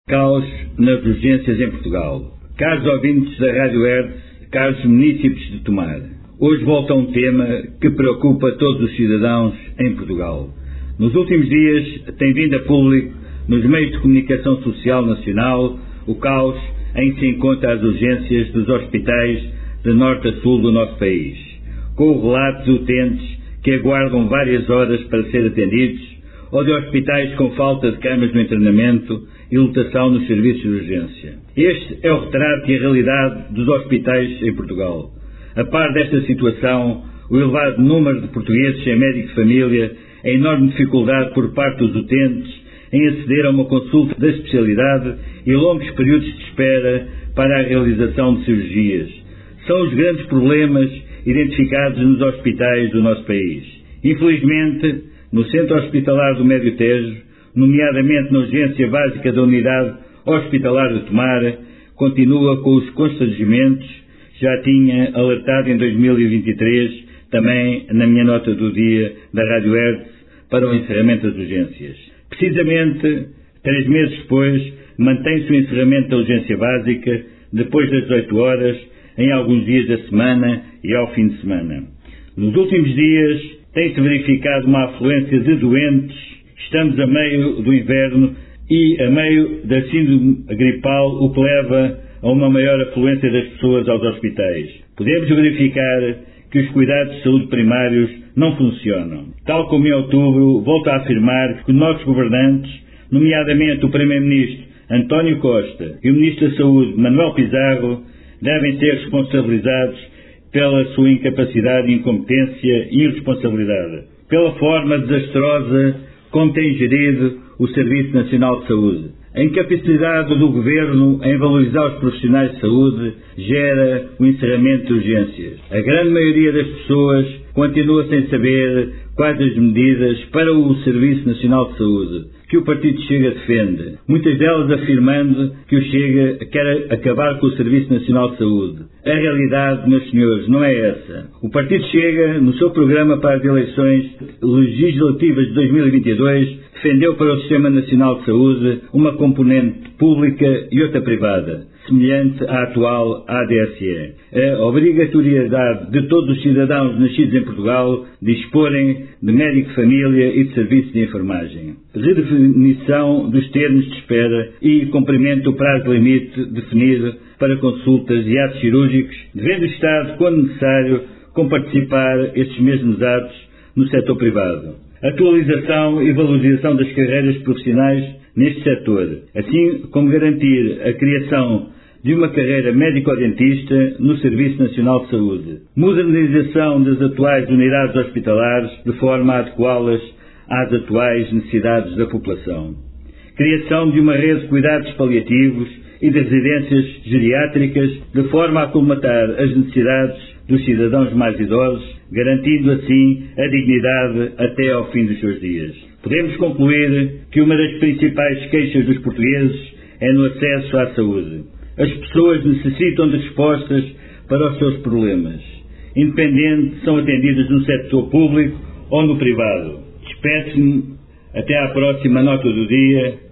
Caos nas urgências em Portugal. Caros ouvintes da Rádio Hertz, caros munícipes de Tomar, hoje volta a um tema que preocupa todos os cidadãos em Portugal. Nos últimos dias tem vindo a público, nos meios de comunicação social nacional, o caos em que se encontra as urgências dos hospitais de norte a sul do nosso país, com relatos de utentes que aguardam várias horas para ser atendidos, ou de hospitais com falta de camas no internamento e lotação nos serviços de urgência. Este é o retrato e a realidade dos hospitais em Portugal. A par desta situação, o elevado número de portugueses sem médico de família, a enorme dificuldade por parte dos utentes em aceder a uma consulta da especialidade e longos períodos de espera para a realização de cirurgias, são os grandes problemas identificados nos hospitais do nosso país. Infelizmente, no Centro Hospitalar do Médio Tejo, nomeadamente na urgência básica da Unidade Hospitalar de Tomar, continua com os constrangimentos, já tinha alertado em 2023, também na minha nota do dia da Rádio Hertz, para o encerramento das urgências. Precisamente 3 meses depois, mantém-se o encerramento da urgência básica, depois das 18 horas, em alguns dias da semana e ao fim de semana. Nos últimos dias, tem-se verificado uma afluência de doentes. Estamos a meio do inverno e a meio da síndrome gripal, o que leva a uma maior afluência das pessoas aos hospitais. Podemos verificar que os cuidados de saúde primários não funcionam. Tal como em outubro, volto a afirmar que os nossos governantes, nomeadamente o Primeiro-Ministro António Costa e o Ministro da Saúde Manuel Pizarro, devem ser responsabilizados pela sua incapacidade, incompetência e irresponsabilidade, pela forma desastrosa como tem gerido o Serviço Nacional de Saúde. A incapacidade do Governo em valorizar os profissionais de saúde gera o encerramento de urgências. A grande maioria das pessoas continua sem saber quais as medidas para o Serviço Nacional de Saúde que o Partido Chega defende, muitas delas afirmando que o Chega quer acabar com o Serviço Nacional de Saúde. A realidade, meus senhores, não é essa. O Partido Chega, no seu programa para as eleições legislativas de 2022, defendeu para o Sistema Nacional de Saúde uma componente pública e outra privada, semelhante à atual ADSE. A obrigatoriedade de todos os cidadãos nascidos em Portugal disporem de médico de família e de serviço de enfermagem. Redefinição dos termos de espera e cumprimento do prazo limite definido para consultas e atos cirúrgicos, devendo o Estado, quando necessário, comparticipar estes mesmos atos no setor privado. Atualização e valorização das carreiras profissionais neste setor, assim como garantir a criação de uma carreira médico-dentista no Serviço Nacional de Saúde. Modernização das atuais unidades hospitalares de forma a adequá-las às atuais necessidades da população. Criação de uma rede de cuidados paliativos e de residências geriátricas de forma a colmatar as necessidades dos cidadãos mais idosos, garantindo assim a dignidade até ao fim dos seus dias. Podemos concluir que uma das principais queixas dos portugueses é no acesso à saúde. As pessoas necessitam de respostas para os seus problemas, independente se são atendidas no setor público ou no privado. Despeço-me até à próxima nota do dia.